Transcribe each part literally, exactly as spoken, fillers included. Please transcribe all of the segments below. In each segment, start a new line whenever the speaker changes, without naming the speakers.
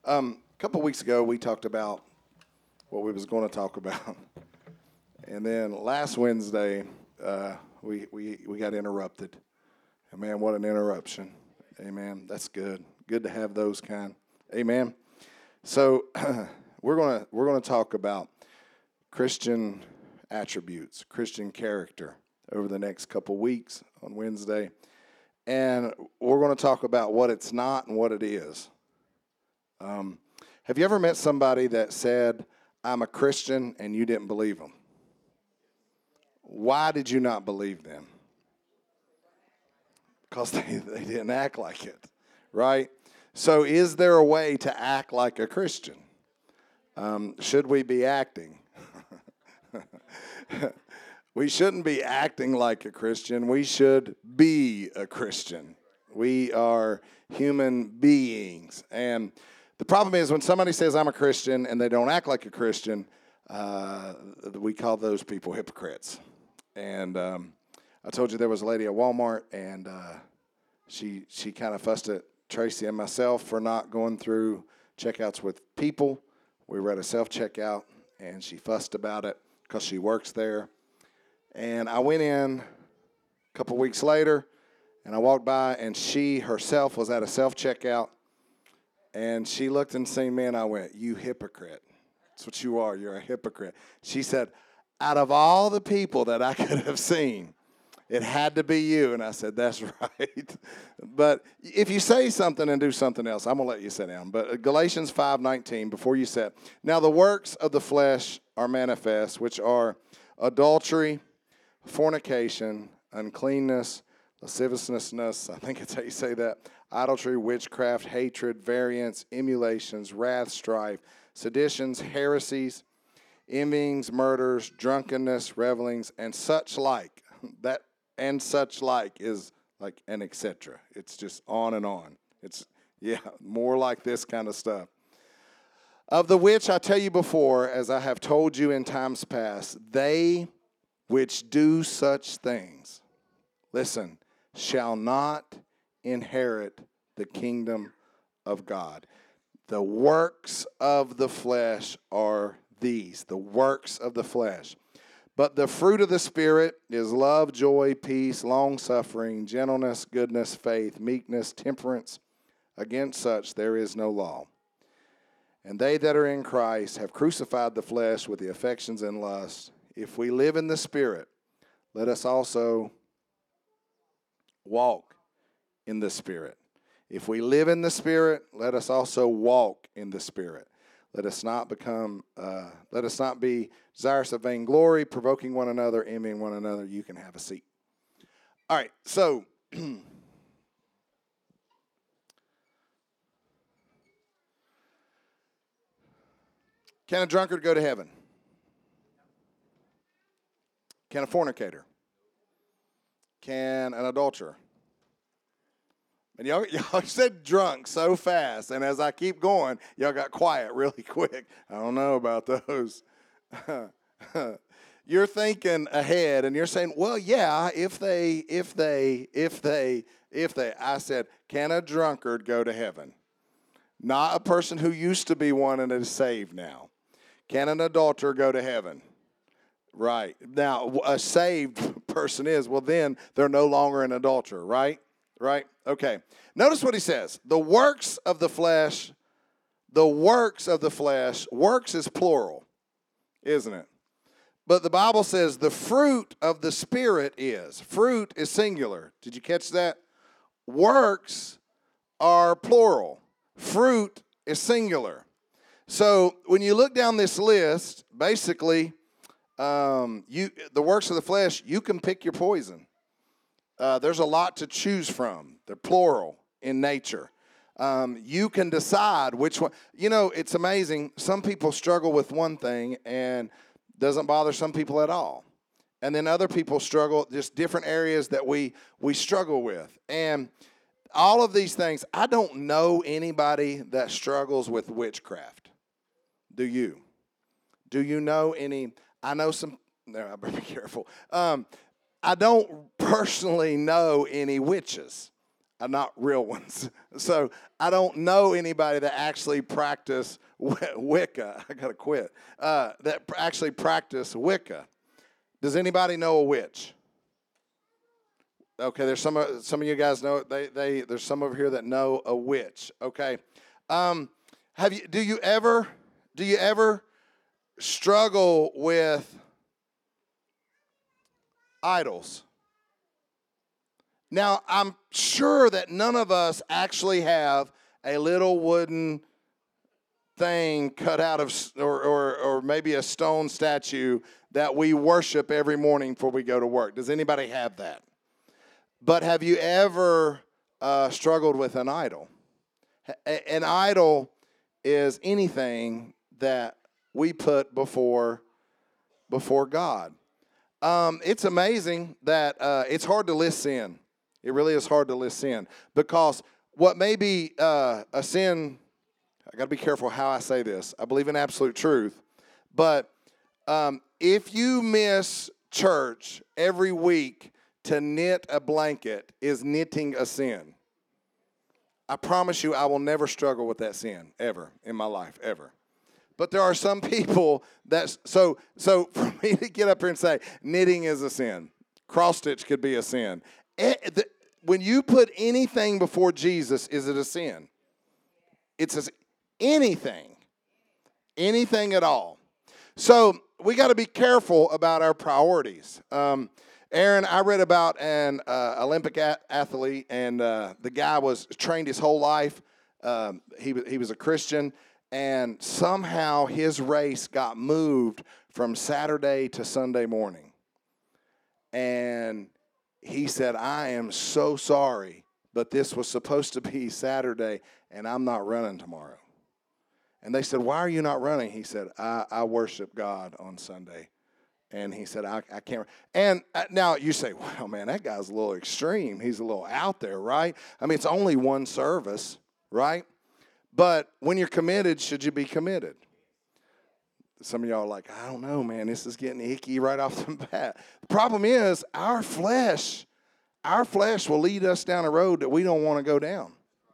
Um, a couple weeks ago, we talked about what we was going to talk about, and then last Wednesday, uh, we we we got interrupted. And man, what an interruption! Amen. That's good. Good to have those kind. Amen. So we're gonna we're gonna talk about Christian attributes, Christian character over the next couple weeks on Wednesday, and we're going to talk about what it's not and what it is. Um, have you ever met somebody that said, "I'm a Christian," and you didn't believe them? Why did you not believe them? Because they, they didn't act like it, right? So is there a way to act like a Christian? Um, should we be acting? We shouldn't be acting like a Christian. We should be a Christian. We are human beings. And the problem is when somebody says, "I'm a Christian," and they don't act like a Christian, uh, we call those people hypocrites. And um, I told you there was a lady at Walmart, and uh, she she kind of fussed at Tracy and myself for not going through checkouts with people. We were at a self-checkout, and she fussed about it because she works there. And I went in a couple weeks later, and I walked by, and she herself was at a self-checkout, and she looked and seen me, and I went, "You hypocrite. That's what you are. You're a hypocrite." She said, "Out of all the people that I could have seen, it had to be you." And I said, "That's right." But if you say something and do something else, I'm going to let you sit down. But Galatians five nineteen, before you sit. "Now the works of the flesh are manifest, which are adultery, fornication, uncleanness, lasciviousness," I think it's how you say that, "idolatry, witchcraft, hatred, variance, emulations, wrath, strife, seditions, heresies, envyings, murders, drunkenness, revelings, and such like." That and such like is like an et cetera. It's just on and on. It's, yeah, more like this kind of stuff. "Of the which I tell you before, as I have told you in times past, they which do such things," listen, "shall not inherit the kingdom of God." The works of the flesh are these, the works of the flesh. "But the fruit of the Spirit is love, joy, peace, long-suffering, gentleness, goodness, faith, meekness, temperance. Against such there is no law. And they that are in Christ have crucified the flesh with the affections and lusts. If we live in the Spirit, let us also walk in the Spirit. If we live in the Spirit, let us also walk in the Spirit. Let us not become, uh, let us not be desirous of vainglory, provoking one another, envying one another." You can have a seat. All right, so can a drunkard go to heaven? Can a fornicator? Can an adulterer? And y'all, y'all said drunk so fast, and as I keep going, y'all got quiet really quick. I don't know about those. You're thinking ahead, and you're saying, "Well, yeah, if they, if they, if they, if they." I said, can a drunkard go to heaven? Not a person who used to be one and is saved now. Can an adulterer go to heaven? Right. Now, a saved person is, well, then they're no longer an adulterer, right? Right? Okay. Notice what he says. The works of the flesh, the works of the flesh, works is plural, isn't it? But the Bible says the fruit of the Spirit is. Fruit is singular. Did you catch that? Works are plural. Fruit is singular. So when you look down this list, basically, um, you the works of the flesh, you can pick your poison. Uh, there's a lot to choose from. They're plural in nature. Um, you can decide which one. You know, it's amazing. Some people struggle with one thing and doesn't bother some people at all. And then other people struggle, just different areas that we we struggle with. And all of these things, I don't know anybody that struggles with witchcraft. Do you? Do you know any? I know some. No, I better be careful. Um, I don't personally know any witches. uh, not real ones. So I don't know anybody that actually practice Wicca. I gotta quit. Uh, that actually practice Wicca. Does anybody know a witch? Okay, there's some of some of you guys know it. They they there's some over here that know a witch. Okay, um, have you? Do you ever? Do you ever struggle with idols? Now, I'm sure that none of us actually have a little wooden thing cut out of, or, or, or maybe a stone statue that we worship every morning before we go to work. Does anybody have that? But have you ever uh, struggled with an idol? An idol is anything that we put before, before God. Um, it's amazing that uh, it's hard to list sin. It really is hard to list sin because what may be uh, a sin, I got to be careful how I say this. I believe in absolute truth. But um, if you miss church every week to knit a blanket, is knitting a sin. I promise you I will never struggle with that sin ever in my life, ever. But there are some people that, so so for me to get up here and say knitting is a sin, cross stitch could be a sin. When you put anything before Jesus, is it a sin? It's a, anything, anything at all. So we got to be careful about our priorities. Um, Aaron, I read about an uh, Olympic a- athlete, and uh, the guy was trained his whole life. Um, he he was a Christian, and somehow his race got moved from Saturday to Sunday morning. And he said, I am so sorry, but this was supposed to be Saturday, and I'm not running tomorrow. And they said, why are you not running? He said, I, I worship God on Sunday. And he said, I, I can't. And now you say, well, man, that guy's a little extreme. He's a little out there, right? I mean, it's only one service, right? But when you're committed, should you be committed? Some of y'all are like, I don't know, man. This is getting icky right off the bat. The problem is our flesh, our flesh will lead us down a road that we don't want to go down.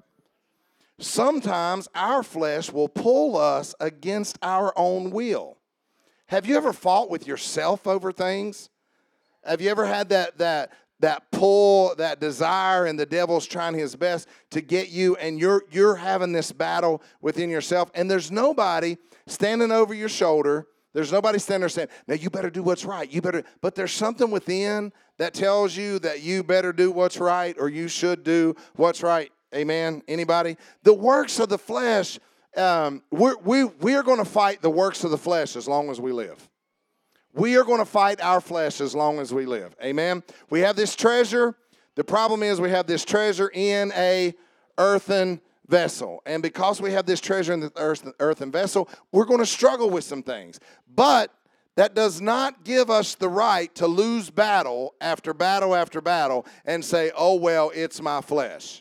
Sometimes our flesh will pull us against our own will. Have you ever fought with yourself over things? Have you ever had that that that pull, that desire, and the devil's trying his best to get you, and you're you're having this battle within yourself, and there's nobody standing over your shoulder. There's nobody standing there saying, now you better do what's right. You better, but there's something within that tells you that you better do what's right, or you should do what's right. Amen? Anybody? The works of the flesh, um, we're, we, we are going to fight the works of the flesh as long as we live. We are going to fight our flesh as long as we live. Amen? We have this treasure. The problem is we have this treasure in a earthen vessel. And because we have this treasure in the earth, earthen vessel, we're going to struggle with some things. But that does not give us the right to lose battle after battle after battle and say, oh, well, it's my flesh.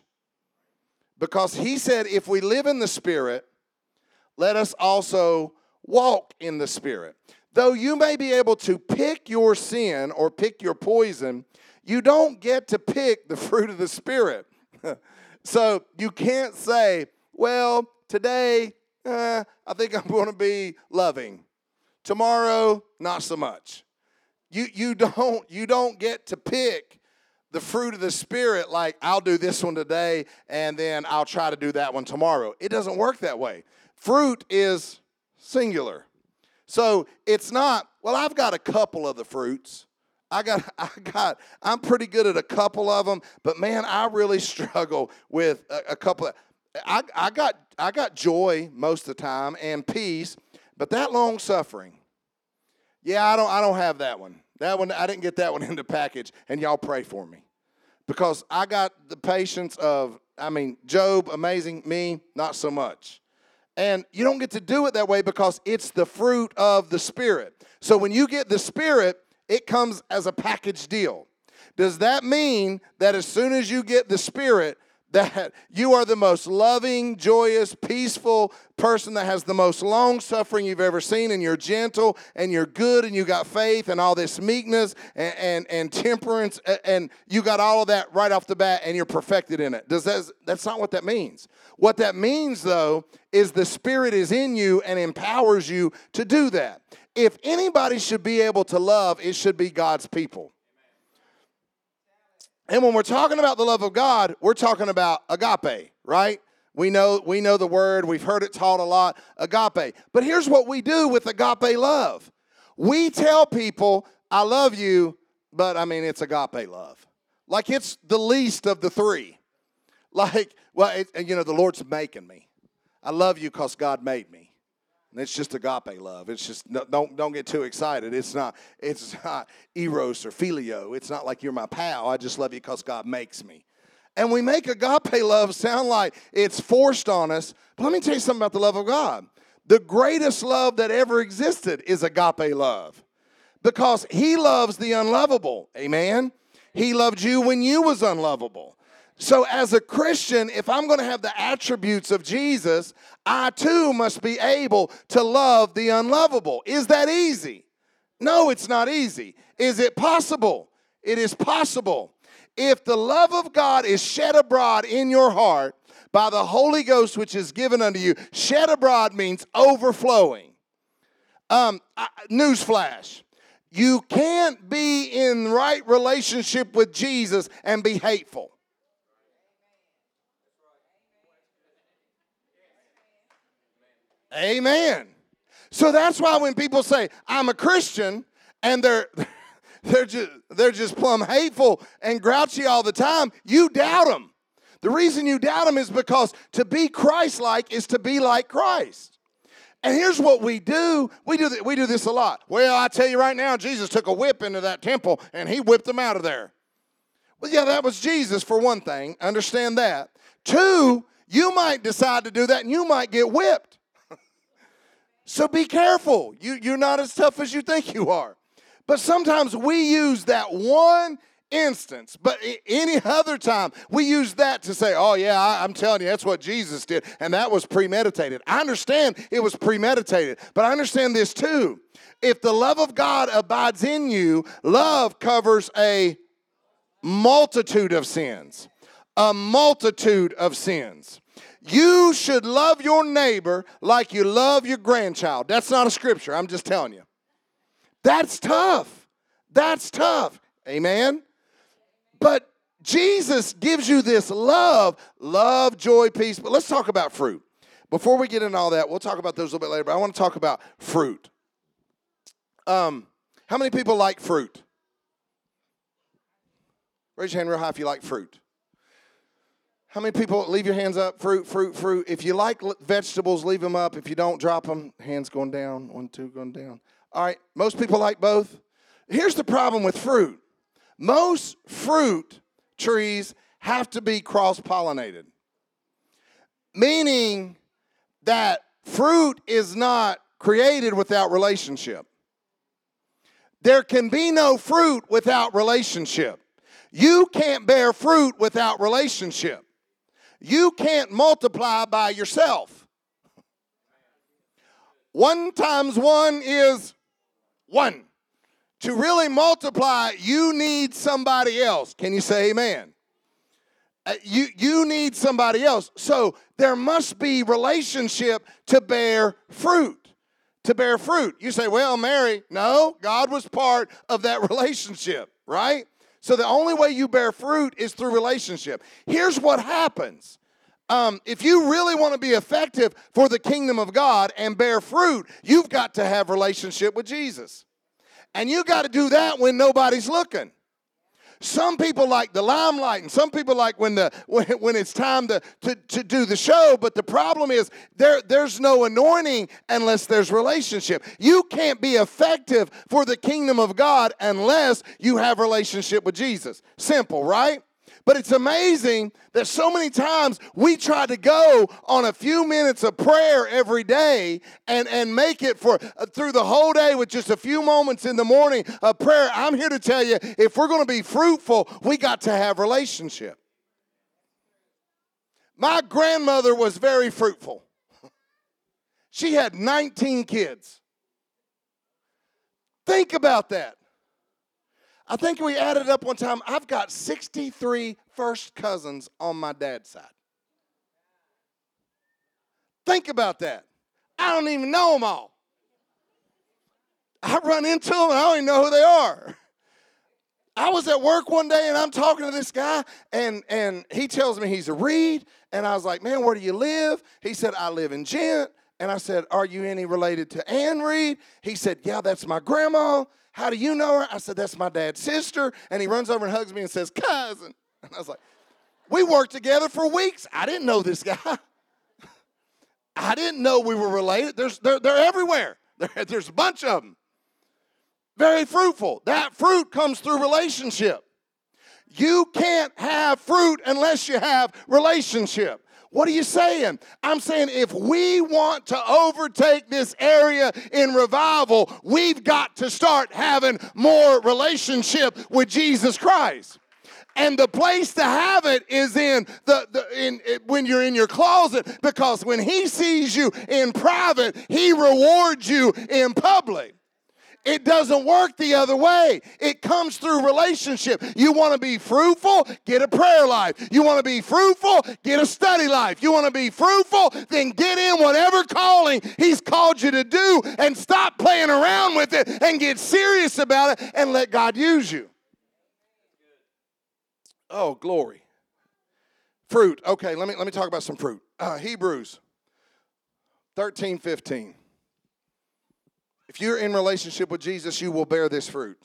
Because he said, if we live in the Spirit, let us also walk in the Spirit. Though you may be able to pick your sin or pick your poison, you don't get to pick the fruit of the Spirit. So you can't say, well, today, eh, I think I'm going to be loving. Tomorrow, not so much. You you don't you don't get to pick the fruit of the Spirit like, I'll do this one today, and then I'll try to do that one tomorrow. It doesn't work that way. Fruit is singular. So it's not, well, I've got a couple of the fruits. I got, I got, I'm pretty good at a couple of them, but man, I really struggle with a, a couple of, I, I got, I got joy most of the time and peace, but that long suffering, yeah, I don't, I don't have that one. That one, I didn't get that one in the package, and y'all pray for me. Because I got the patience of, I mean, Job, amazing, me, not so much. And you don't get to do it that way because it's the fruit of the Spirit. So when you get the Spirit, it comes as a package deal. Does that mean that as soon as you get the Spirit, that you are the most loving, joyous, peaceful person that has the most long suffering you've ever seen, and you're gentle and you're good and you got faith and all this meekness and, and, and temperance, and you got all of that right off the bat and you're perfected in it. Does that, that's not what that means. What that means, though, is the Spirit is in you and empowers you to do that. If anybody should be able to love, it should be God's people. And when we're talking about the love of God, we're talking about agape, right? We know we know the word. We've heard it taught a lot, agape. But here's what we do with agape love. We tell people, I love you, but, I mean, it's agape love. Like it's the least of the three. Like, well, it, you know, the Lord's making me. I love you because God made me. And it's just agape love. It's just, don't don't get too excited. It's not, it's not eros or filio. It's not like you're my pal. I just love you because God makes me. And we make agape love sound like it's forced on us. But let me tell you something about the love of God. The greatest love that ever existed is agape love. Because he loves the unlovable. Amen? He loved you when you was unlovable. So as a Christian, if I'm going to have the attributes of Jesus, I too must be able to love the unlovable. Is that easy? No, it's not easy. Is it possible? It is possible. If the love of God is shed abroad in your heart by the Holy Ghost which is given unto you, shed abroad means overflowing. Um, newsflash. You can't be in right relationship with Jesus and be hateful. Amen. So that's why when people say, I'm a Christian, and they're they're just they're just plumb hateful and grouchy all the time, you doubt them. The reason you doubt them is because to be Christ-like is to be like Christ. And here's what we do. We do, th- we do this a lot. Well, I tell you right now, Jesus took a whip into that temple, and he whipped them out of there. Well, yeah, that was Jesus for one thing. Understand that. Two, you might decide to do that, and you might get whipped. So be careful. You, you're not as tough as you think you are. But sometimes we use that one instance, but any other time we use that to say, oh, yeah, I, I'm telling you, that's what Jesus did, and that was premeditated. I understand it was premeditated, but I understand this too. If the love of God abides in you, love covers a multitude of sins. A multitude of sins. You should love your neighbor like you love your grandchild. That's not a scripture. I'm just telling you. That's tough. That's tough. Amen? But Jesus gives you this love, love, joy, peace. But let's talk about fruit. Before we get into all that, we'll talk about those a little bit later, but I want to talk about fruit. Um, how many people like fruit? Raise your hand real high if you like fruit. How many people, leave your hands up, fruit, fruit, fruit. If you like vegetables, leave them up. If you don't, drop them. Hands going down, one, two, going down. All right, most people like both. Here's the problem with fruit. Most fruit trees have to be cross-pollinated, meaning that fruit is not created without relationship. There can be no fruit without relationship. You can't bear fruit without relationship. You can't multiply by yourself. One times one is one. To really multiply, you need somebody else. Can you say amen? Uh, you, you need somebody else. So there must be relationship to bear fruit. To bear fruit. You say, well, Mary, no, God was part of that relationship, right? So the only way you bear fruit is through relationship. Here's what happens. Um, if you really want to be effective for the kingdom of God and bear fruit, you've got to have relationship with Jesus. And you got to do that when nobody's looking. Some people like the limelight, and some people like when the when, when it's time to, to, to do the show, but the problem is there, there's no anointing unless there's relationship. You can't be effective for the kingdom of God unless you have relationship with Jesus. Simple, right? But it's amazing that so many times we try to go on a few minutes of prayer every day and, and make it for uh, through the whole day with just a few moments in the morning of prayer. I'm here to tell you, if we're going to be fruitful, we got to have relationship. My grandmother was very fruitful. She had nineteen kids. Think about that. I think we added up one time. I've got sixty-three first cousins on my dad's side. Think about that. I don't even know them all. I run into them and I don't even know who they are. I was at work one day and I'm talking to this guy and, and he tells me he's a Reed. And I was like, man, where do you live? He said, I live in Gent. And I said, are you any related to Ann Reed? He said, yeah, that's my grandma. How do you know her? I said, that's my dad's sister. And he runs over and hugs me and says, cousin. And I was like, we worked together for weeks. I didn't know this guy. I didn't know we were related. There's, they're, they're everywhere. There, there's a bunch of them. Very fruitful. That fruit comes through relationship. You can't have fruit unless you have relationship. What are you saying? I'm saying if we want to overtake this area in revival, we've got to start having more relationship with Jesus Christ. And the place to have it is in the, the in it, when you're in your closet, because when he sees you in private, he rewards you in public. It doesn't work the other way. It comes through relationship. You want to be fruitful? Get a prayer life. You want to be fruitful? Get a study life. You want to be fruitful? Then get in whatever calling he's called you to do and stop playing around with it and get serious about it and let God use you. Oh, glory. Fruit. Okay, let me, let me talk about some fruit. Uh, Hebrews thirteen fifteen. If you're in relationship with Jesus, you will bear this fruit.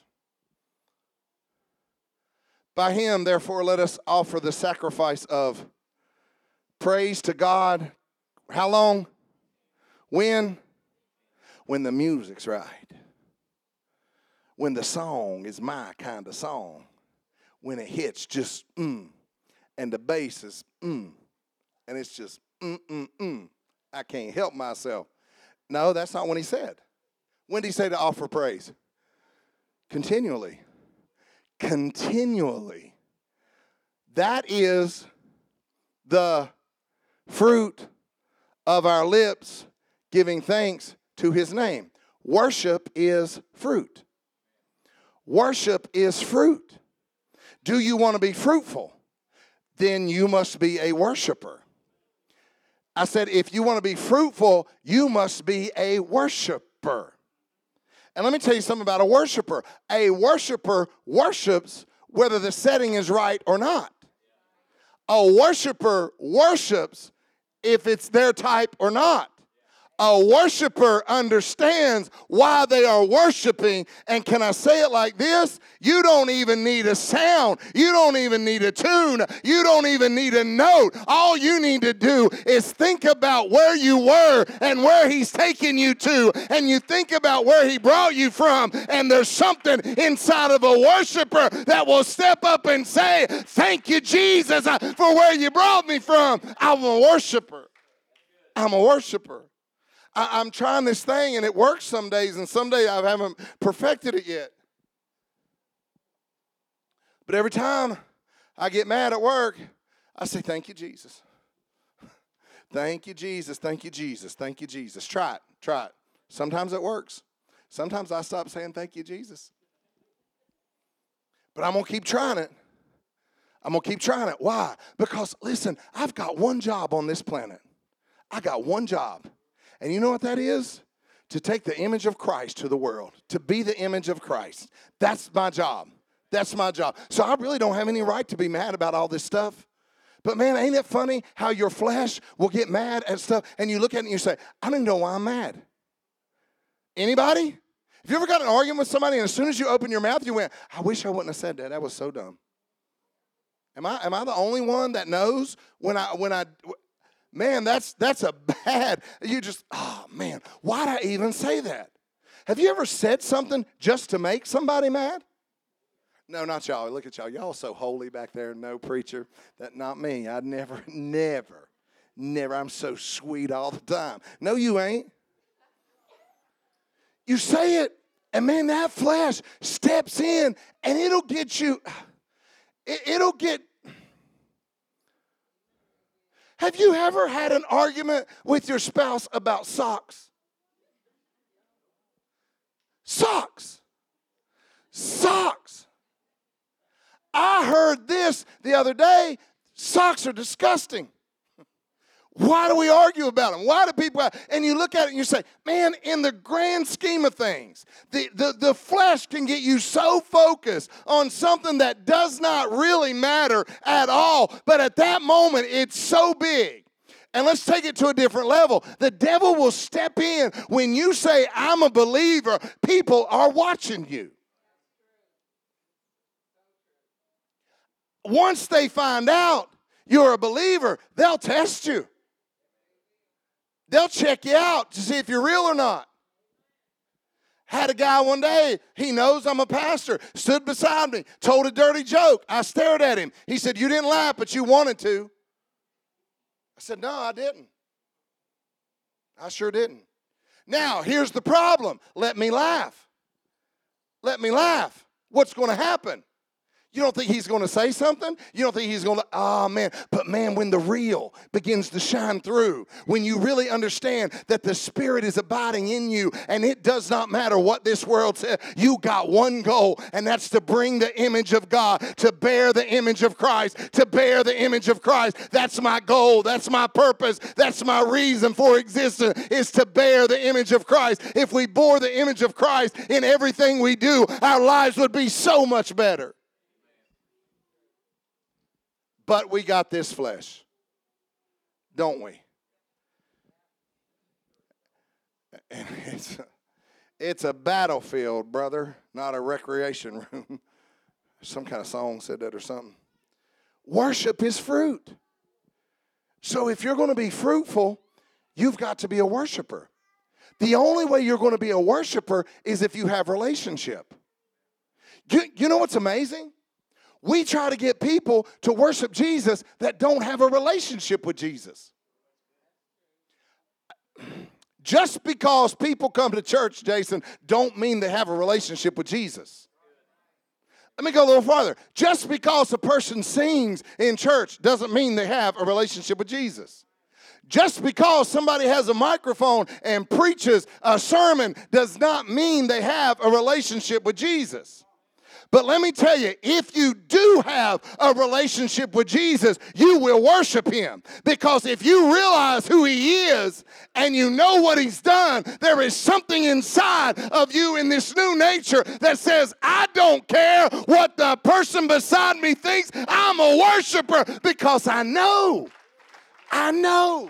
By him, therefore, let us offer the sacrifice of praise to God. How long? When? When the music's right. When the song is my kind of song. When it hits just mm. And the bass is mm. And it's just mm, mm, mm. I can't help myself. No, that's not what he said. When did he say to offer praise? Continually. Continually. That is the fruit of our lips giving thanks to his name. Worship is fruit. Worship is fruit. Do you want to be fruitful? Then you must be a worshiper. I said, if you want to be fruitful, you must be a worshiper. And let me tell you something about a worshiper. A worshiper worships whether the setting is right or not. A worshiper worships if it's their type or not. A worshiper understands why they are worshiping. And can I say it like this? You don't even need a sound. You don't even need a tune. You don't even need a note. All you need to do is think about where you were and where he's taking you to. And you think about where he brought you from. And there's something inside of a worshiper that will step up and say, thank you, Jesus, for where you brought me from. I'm a worshiper. I'm a worshiper. I, I'm trying this thing, and it works some days, and some days I haven't perfected it yet. But every time I get mad at work, I say, thank you, Jesus. Thank you, Jesus. Thank you, Jesus. Thank you, Jesus. Try it. Try it. Sometimes it works. Sometimes I stop saying thank you, Jesus. But I'm going to keep trying it. I'm going to keep trying it. Why? Because, listen, I've got one job on this planet. I got one job. And you know what that is? To take the image of Christ to the world. To be the image of Christ. That's my job. That's my job. So I really don't have any right to be mad about all this stuff. But man, ain't it funny how your flesh will get mad at stuff and you look at it and you say, I don't even know why I'm mad. Anybody? Have you ever got an argument with somebody and as soon as you open your mouth you went, I wish I wouldn't have said that. That was so dumb. Am I am I the only one that knows when I when I Man, that's that's a bad, you just, oh, man, why'd I even say that? Have you ever said something just to make somebody mad? No, not y'all. Look at y'all. Y'all so holy back there. No, preacher. That not me. I'd never, never, never. I'm so sweet all the time. No, you ain't. You say it, and man, that flesh steps in, and it'll get you, it, it'll get, Have you ever had an argument with your spouse about socks? Socks. Socks. I heard this the other day. Socks are disgusting. Why do we argue about them? Why do people, and you look at it and you say, man, in the grand scheme of things, the, the, the flesh can get you so focused on something that does not really matter at all. But at that moment, it's so big. And let's take it to a different level. The devil will step in when you say, I'm a believer. People are watching you. Once they find out you're a believer, they'll test you. They'll check you out to see if you're real or not. Had a guy one day, he knows I'm a pastor, stood beside me, told a dirty joke. I stared at him. He said, you didn't laugh, but you wanted to. I said, no, I didn't. I sure didn't. Now, here's the problem. Let me laugh. Let me laugh. What's going to happen? You don't think he's going to say something? You don't think he's going to, oh, man. But, man, when the real begins to shine through, when you really understand that the Spirit is abiding in you and it does not matter what this world says, you got one goal, and that's to bring the image of God, to bear the image of Christ, to bear the image of Christ. That's my goal. That's my purpose. That's my reason for existence, is to bear the image of Christ. If we bore the image of Christ in everything we do, our lives would be so much better. But we got this flesh, don't we? And it's a, it's a battlefield, brother, not a recreation room. Some kind of song said that or something. Worship is fruit. So if you're going to be fruitful, you've got to be a worshiper. The only way you're going to be a worshiper is if you have relationship. You, you know what's amazing? We try to get people to worship Jesus that don't have a relationship with Jesus. Just because people come to church, Jason, don't mean they have a relationship with Jesus. Let me go a little farther. Just because a person sings in church doesn't mean they have a relationship with Jesus. Just because somebody has a microphone and preaches a sermon does not mean they have a relationship with Jesus. But let me tell you, if you do have a relationship with Jesus, you will worship him. Because if you realize who he is and you know what he's done, there is something inside of you in this new nature that says, I don't care what the person beside me thinks. I'm a worshiper because I know. I know.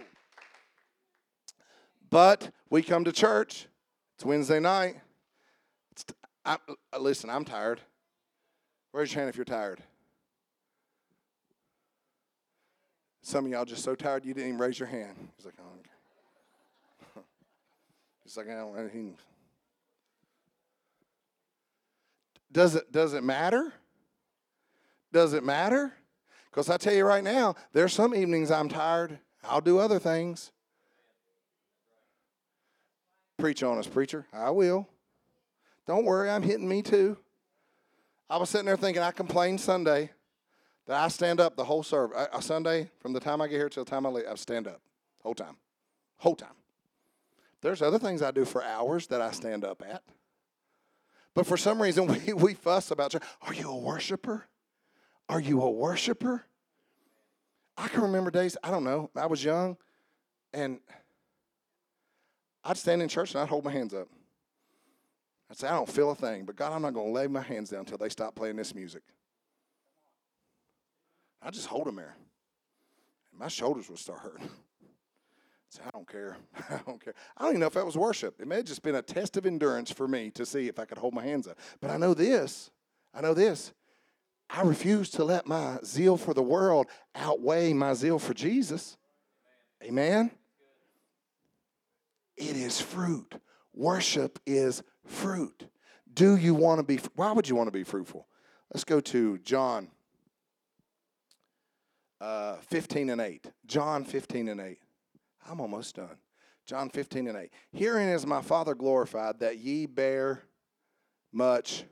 But we come to church. It's Wednesday night. It's t- I, listen, I'm tired. Raise your hand if you're tired. Some of y'all just so tired you didn't even raise your hand. He's like, oh, okay. He's like, I don't. He... Does it? Does it matter? Does it matter? Because I tell you right now, there's some evenings I'm tired. I'll do other things. Preach on us, preacher. I will. Don't worry, I'm hitting me too. I was sitting there thinking, I complained Sunday that I stand up the whole service. I, I, Sunday, from the time I get here till the time I leave, I stand up. Whole time. Whole time. There's other things I do for hours that I stand up at. But for some reason, we, we fuss about, are you a worshiper? Are you a worshiper? I can remember days, I don't know, I was young, and I'd stand in church and I'd hold my hands up. I'd say, I don't feel a thing, but God, I'm not going to lay my hands down until they stop playing this music. I just hold them there. And my shoulders would start hurting. I said, I don't care. I don't care. I don't even know if that was worship. It may have just been a test of endurance for me to see if I could hold my hands up. But I know this. I know this. I refuse to let my zeal for the world outweigh my zeal for Jesus. Amen? It is fruit. Worship is fruit. Do you want to be, why would you want to be fruitful? Let's go to John uh, fifteen and eight. John fifteen and eight. I'm almost done. John fifteen and eight. Herein is my Father glorified, that ye bear much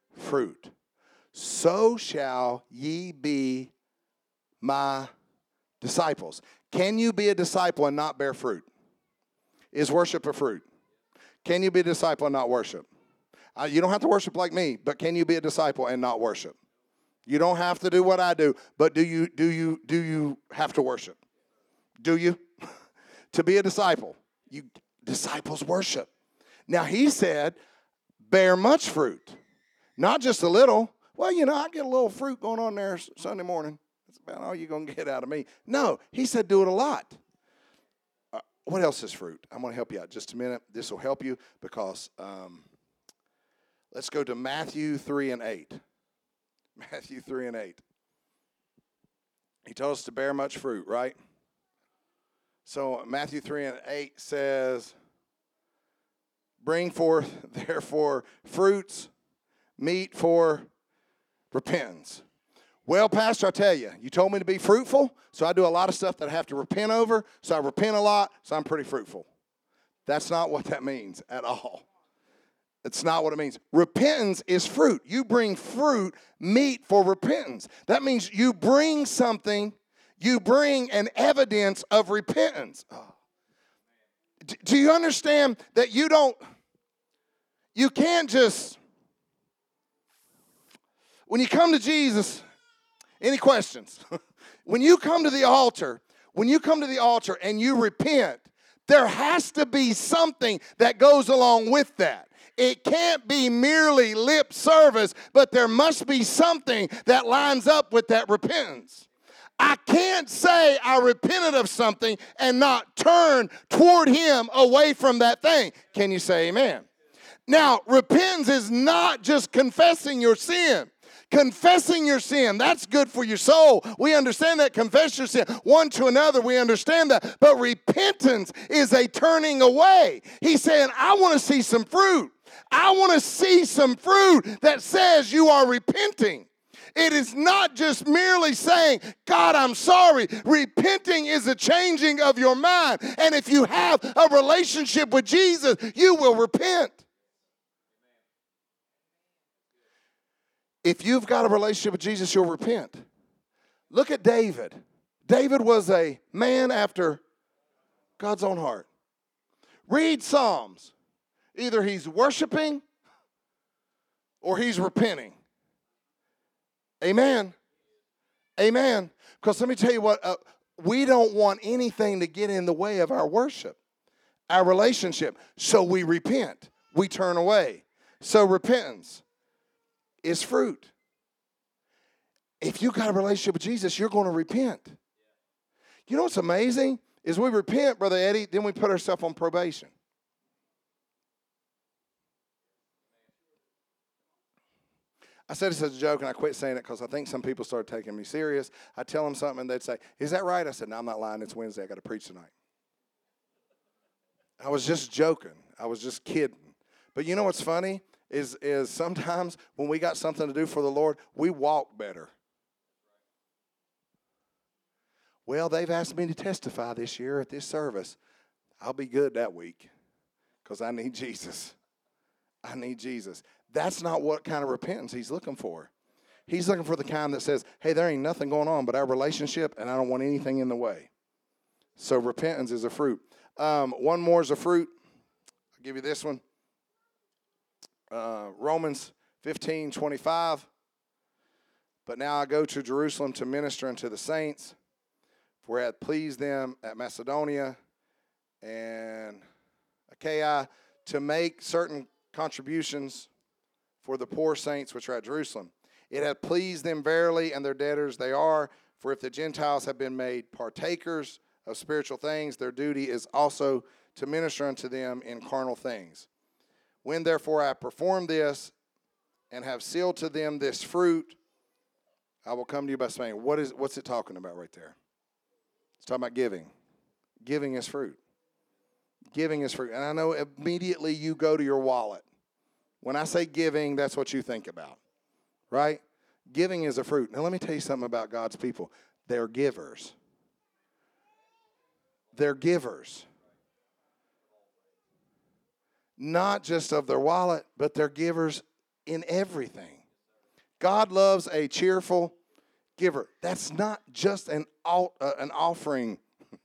fruit. So shall ye be my Disciples. Can you be a disciple and not bear fruit? Is worship a fruit? Can you be a disciple and not worship? Uh, you don't have to worship like me, but can you be a disciple and not worship? You don't have to do what I do, but do you do you do you have to worship? Do you? To be a disciple, you disciples worship. Now he said, bear much fruit, not just a little. Well, you know, I get a little fruit going on there Sunday morning. That's about all you're going to get out of me. No, he said do it a lot. Uh, what else is fruit? I'm going to help you out just a minute. This will help you because um, let's go to Matthew three and eight. Matthew three and eight. He told us to bear much fruit, right? So Matthew three and eight says, bring forth, therefore, fruits, meet for repentance. Well, Pastor, I tell you, you told me to be fruitful, so I do a lot of stuff that I have to repent over, so I repent a lot, so I'm pretty fruitful. That's not what that means at all. It's not what it means. Repentance is fruit. You bring fruit, meet for repentance. That means you bring something, you bring an evidence of repentance. Oh. Do you understand that you don't, you can't just, when you come to Jesus, any questions? When you come to the altar, when you come to the altar and you repent, there has to be something that goes along with that. It can't be merely lip service, but there must be something that lines up with that repentance. I can't say I repented of something and not turn toward him away from that thing. Can you say amen? Now, repentance is not just confessing your sin. Confessing your sin, that's good for your soul. We understand that. Confess your sin one to another. We understand that. But repentance is a turning away. He's saying, I want to see some fruit. I want to see some fruit that says you are repenting. It is not just merely saying, God, I'm sorry. Repenting is a changing of your mind. And if you have a relationship with Jesus, you will repent. If you've got a relationship with Jesus, you'll repent. Look at David. David was a man after God's own heart. Read Psalms. Either he's worshiping or he's repenting. Amen. Amen. Because let me tell you what, uh, we don't want anything to get in the way of our worship, our relationship. So we repent. We turn away. So repentance is fruit. If you got a relationship with Jesus, you're going to repent. You know what's amazing is we repent, Brother Eddie, then we put ourselves on probation. I said this as a joke, and I quit saying it because I think some people started taking me serious. I tell them something, and they'd say, is that right? I said, no, I'm not lying. It's Wednesday. I got to preach tonight. I was just joking. I was just kidding. But you know what's funny is, is sometimes when we got something to do for the Lord, we walk better. Well, they've asked me to testify this year at this service. I'll be good that week because I need Jesus. I need Jesus. That's not what kind of repentance he's looking for. He's looking for the kind that says, hey, there ain't nothing going on but our relationship, and I don't want anything in the way. So repentance is a fruit. Um, one more is a fruit. I'll give you this one. Uh, Romans fifteen twenty-five. But now I go to Jerusalem to minister unto the saints, for it hath pleased them at Macedonia and Achaia to make certain contributions for the poor saints which are at Jerusalem. It hath pleased them verily, and their debtors they are. For if the Gentiles have been made partakers of spiritual things, their duty is also to minister unto them in carnal things. When therefore I perform this, and have sealed to them this fruit, I will come to you by saying, what is what's it talking about right there? It's talking about giving. Giving is fruit. Giving is fruit. And I know immediately you go to your wallet. When I say giving, that's what you think about, right? Giving is a fruit. Now, let me tell you something about God's people. They're givers. They're givers. Not just of their wallet, but they're givers in everything. God loves a cheerful giver. That's not just an, uh, an offering.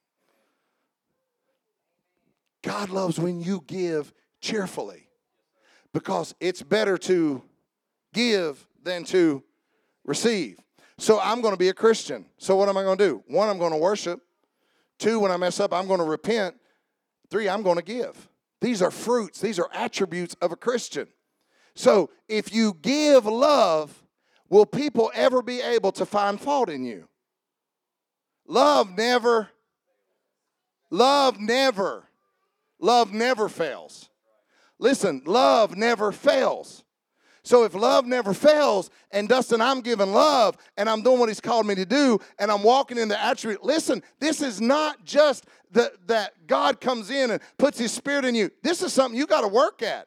God loves when you give cheerfully, because it's better to give than to receive. So I'm going to be a Christian. So what am I going to do? One, I'm going to worship. Two, when I mess up, I'm going to repent. Three, I'm going to give. These are fruits. These are attributes of a Christian. So if you give love, will people ever be able to find fault in you? Love never, love never, love never fails. Listen, love never fails. So if love never fails, and Dustin, I'm giving love, and I'm doing what he's called me to do, and I'm walking in the attribute. Listen, this is not just the, that God comes in and puts his spirit in you. This is something you got to work at.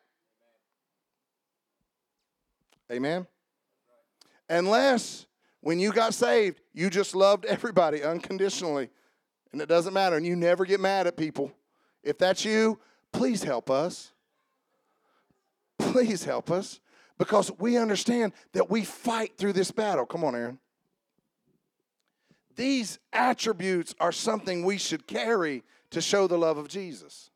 Amen? Unless when you got saved, you just loved everybody unconditionally, and it doesn't matter, and you never get mad at people. If that's you, please help us. Please help us. Because we understand that we fight through this battle. Come on, Aaron. These attributes are something we should carry to show the love of Jesus.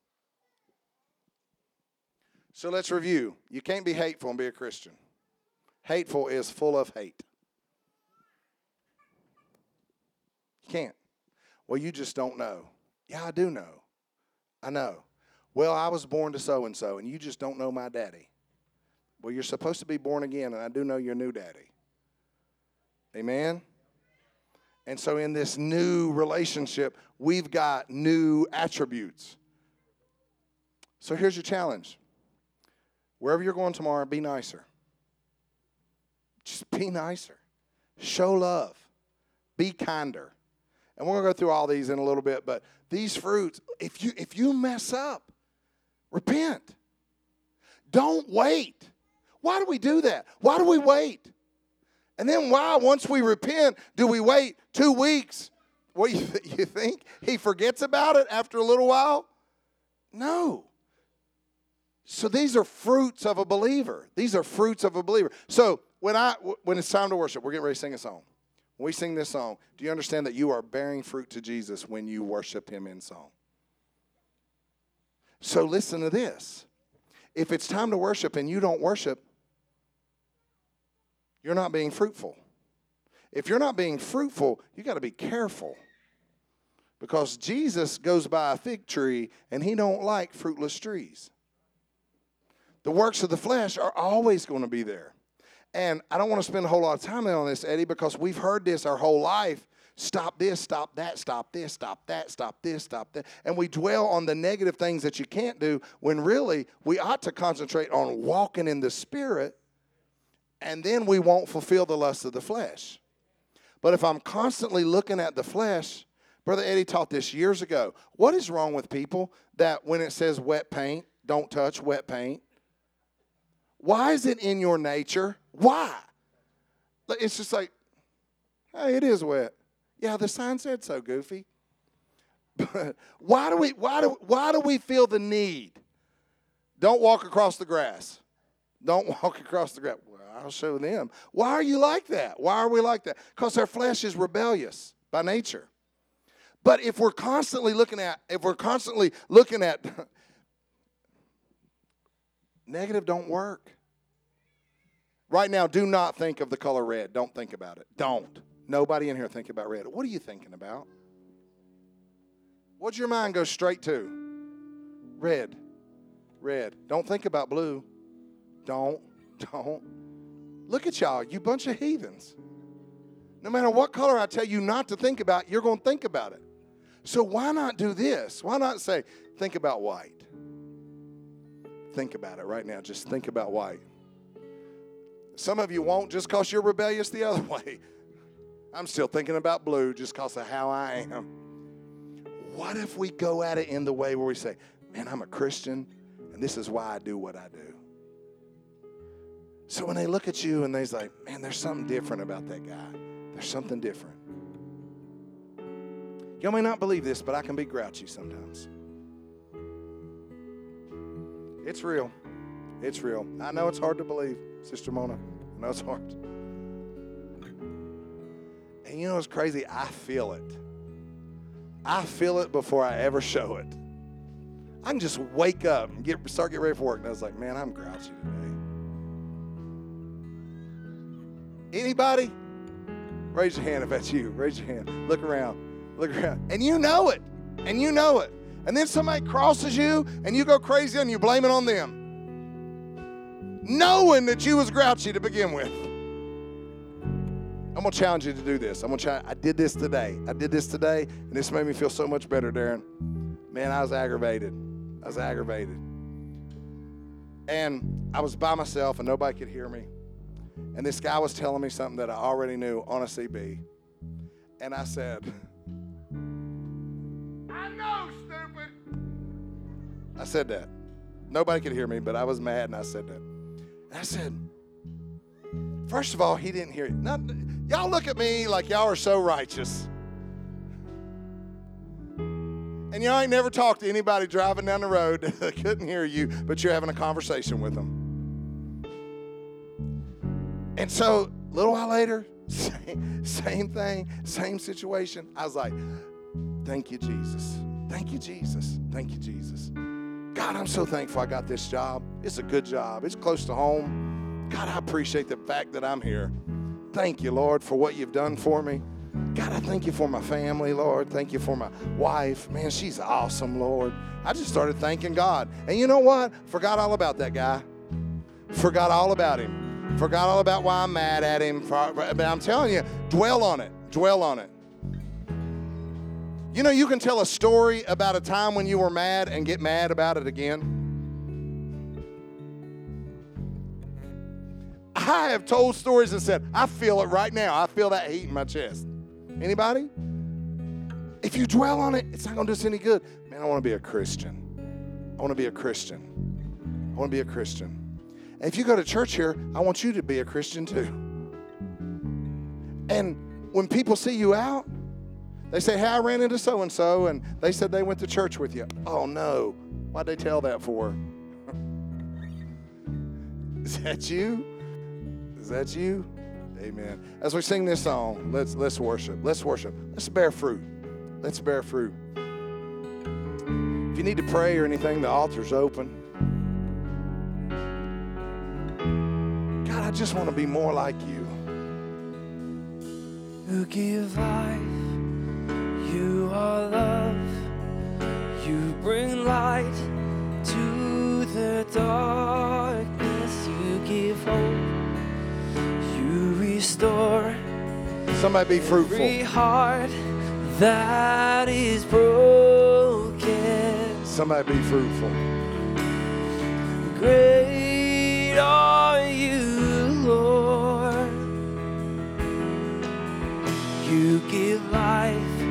So let's review. You can't be hateful and be a Christian. Hateful is full of hate. You can't. Well, you just don't know. Yeah, I do know. I know. Well, I was born to so-and-so, and you just don't know my daddy. Well, you're supposed to be born again, and I do know your new daddy. Amen? And so in this new relationship, we've got new attributes. So here's your challenge. Wherever you're going tomorrow, be nicer. Just be nicer. Show love. Be kinder. And we're going to go through all these in a little bit, but these fruits, if you if you mess up, repent. Don't wait. Why do we do that? Why do we wait? And then why, once we repent, do we wait two weeks? What, you, you think he forgets about it after a little while? No. So these are fruits of a believer. These are fruits of a believer. So when I when it's time to worship, we're getting ready to sing a song. When we sing this song, do you understand that you are bearing fruit to Jesus when you worship him in song? So listen to this. If it's time to worship and you don't worship, you're not being fruitful. If you're not being fruitful, you got to be careful. Because Jesus goes by a fig tree and he don't like fruitless trees. The works of the flesh are always going to be there. And I don't want to spend a whole lot of time on this, Eddie, because we've heard this our whole life. Stop this, stop that, stop this, stop that, stop this, stop that. And we dwell on the negative things that you can't do when really we ought to concentrate on walking in the Spirit, and then we won't fulfill the lust of the flesh. But if I'm constantly looking at the flesh, Brother Eddie taught this years ago. What is wrong with people that when it says wet paint, don't touch wet paint? Why is it in your nature? Why? It's just like, hey, it is wet. Yeah, the sign said so, Goofy. But why do we why do why do we feel the need? Don't walk across the grass. Don't walk across the grass. Well, I'll show them. Why are you like that? Why are we like that? Because our flesh is rebellious by nature. But if we're constantly looking at, if we're constantly looking at negative don't work. Right now, do not think of the color red. Don't think about it. Don't. Nobody in here think about red. What are you thinking about? What'd your mind go straight to? Red. Red. Don't think about blue. Don't. Don't. Look at y'all. You bunch of heathens. No matter what color I tell you not to think about, you're going to think about it. So why not do this? Why not say, think about white? Think about it right now. Just think about white. Some of you won't just because you're rebellious the other way. I'm still thinking about blue just because of how I am. What if we go at it in the way where we say, man, I'm a Christian, and this is why I do what I do. So when they look at you and they're like, man, there's something different about that guy. There's something different. Y'all may not believe this, but I can be grouchy sometimes. It's real. It's real. I know it's hard to believe, Sister Mona. I know it's hard. And you know what's crazy? I feel it. I feel it before I ever show it. I can just wake up and get start getting ready for work. And I was like, man, I'm grouchy today. Anybody? Raise your hand if that's you. Raise your hand. Look around. Look around. And you know it. And you know it. And then somebody crosses you and you go crazy and you blame it on them. Knowing that you was grouchy to begin with. I'm going to challenge you to do this. I'm going to try. I did this today. I did this today, and this made me feel so much better, Darren. Man, I was aggravated. I was aggravated. And I was by myself, and nobody could hear me. And this guy was telling me something that I already knew on a C B. And I said, I know, stupid. I said that. Nobody could hear me, but I was mad, and I said that. And I said, first of all, he didn't hear it. Not, y'all look at me like y'all are so righteous. And y'all ain't never talked to anybody driving down the road that couldn't hear you, but you're having a conversation with them. And so, a little while later, same, same thing, same situation. I was like, thank you, Jesus. Thank you, Jesus. Thank you, Jesus. God, I'm so thankful I got this job. It's a good job. It's close to home. God, I appreciate the fact that I'm here. Thank you, Lord, for what you've done for me. God, I thank you for my family, Lord. Thank you for my wife. Man, she's awesome, Lord. I just started thanking God. And you know what? Forgot all about that guy. Forgot all about him. Forgot all about why I'm mad at him. But I'm telling you, dwell on it. Dwell on it. You know, you can tell a story about a time when you were mad and get mad about it again. I have told stories and said, I feel it right now. I feel that heat in my chest. Anybody? If you dwell on it, it's not going to do us any good. Man, I want to be a Christian. I want to be a Christian. I want to be a Christian. And if you go to church here, I want you to be a Christian too. And when people see you out, they say, hey, I ran into so-and-so, and they said they went to church with you. Oh, no. Why'd they tell that for? Is that you? Is that you? Amen. As we sing this song, let's let's worship. Let's worship. Let's bear fruit. Let's bear fruit. If you need to pray or anything, the altar's open. God, I just want to be more like you.
You give life. You are love. You bring light to the darkness. You give hope. Restore.
Somebody be fruitful.
Every heart that is broken.
Somebody be fruitful.
Great are you,